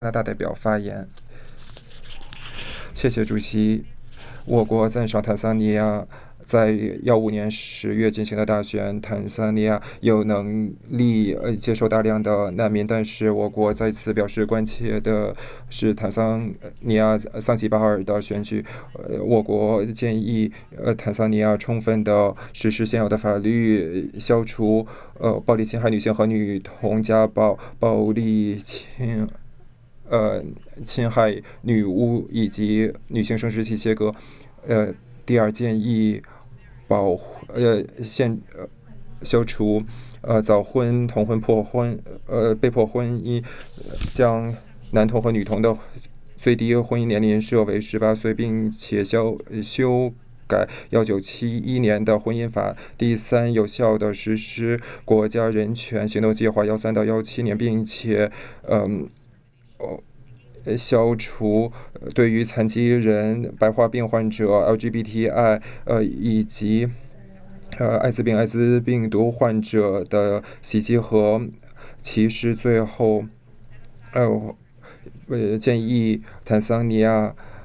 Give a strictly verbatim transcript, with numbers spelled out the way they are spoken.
加拿大代表发言。谢谢主席。我国赞赏坦桑尼亚在幺五年十月进行的大选。坦桑尼亚有能力呃接受大量的难民，但是我国再次表示关切的是坦桑尼亚桑吉巴尔的选举。呃，我国建议呃坦桑尼亚充分的实施现有的法律，消除呃暴力侵害女性和女童、家暴、暴力侵。呃，侵害女巫以及女性生殖器切割。呃，第二建议保呃限呃消除呃早婚、童婚、破婚呃被迫婚姻，将男童和女童的最低婚姻年龄设为十八岁，并且修修改一九七一年的婚姻法。第三，有效的实施国家人权行动计划幺三到幺七年，并且嗯。消除对于残疾人、白化病患者、L G B T I 呃以及呃艾滋病、艾滋病毒患者的袭击和歧视。最后，呃，呃建议坦桑尼亚